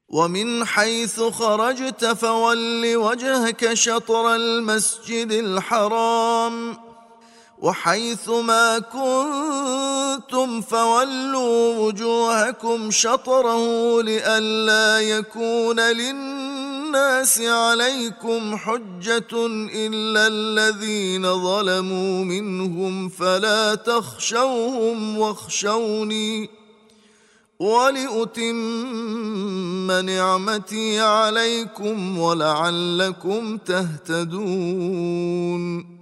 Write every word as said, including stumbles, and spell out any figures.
ومن حيث خرجت فول وجهك شطر المسجد الحرام وحيث ما كنتم فولوا وجوهكم شطره لئلا يكون للناس عليكم حجة إلا الذين ظلموا منهم فلا تخشوهم واخشوني ولأتم نعمتي عليكم ولعلكم تهتدون.